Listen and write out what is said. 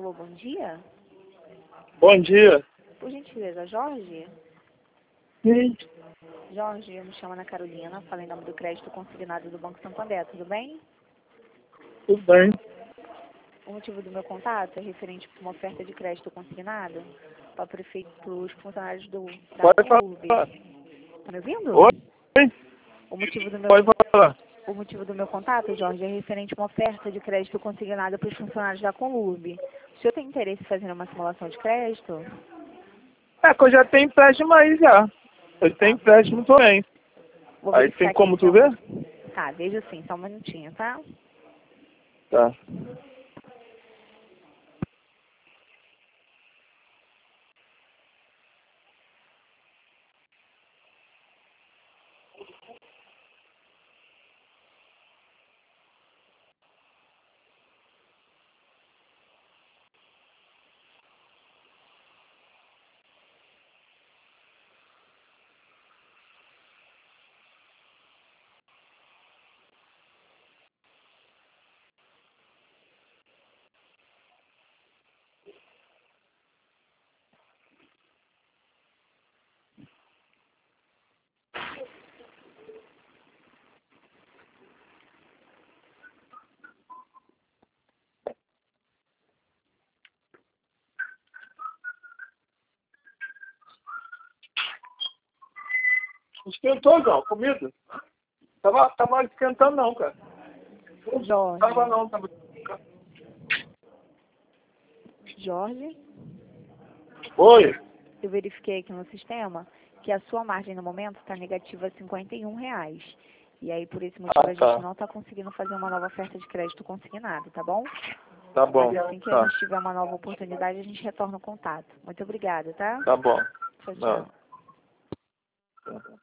Alô, bom dia. Bom dia. Por gentileza, Jorge? Sim, Jorge, eu me chamo Ana Carolina, falo em nome do crédito consignado do Banco Santander, tudo bem? tudo bem. O motivo do meu contato é referente a uma oferta de crédito consignado para os funcionários da Pode Conlurb. falar. Tá me ouvindo? Oi? O motivo do meu, Pode falar. o motivo do meu contato, Jorge, é referente a uma oferta de crédito consignado para os funcionários da Conlurb. O senhor tem interesse em fazer uma simulação de crédito? É que eu já tenho empréstimo aí já. Eu tenho empréstimo também. Vou Aí verificar tem aqui, como tu então. ver? Tá, veja sim, só um minutinho, tá? Tá. Esquentou, João, comida? Tava esquentando não, cara. Jorge. Tava. Jorge, Oi? eu verifiquei aqui no sistema que a sua margem no momento está negativa a R$ 51. E aí, por esse motivo, a gente Tá. não está conseguindo fazer uma nova oferta de crédito consignado, tá bom? Tá bom. Mas assim que a Tá. gente tiver uma nova oportunidade, a gente retorna o contato. Muito obrigada, tá? Tá bom. Tchau, Não. tchau. Tá.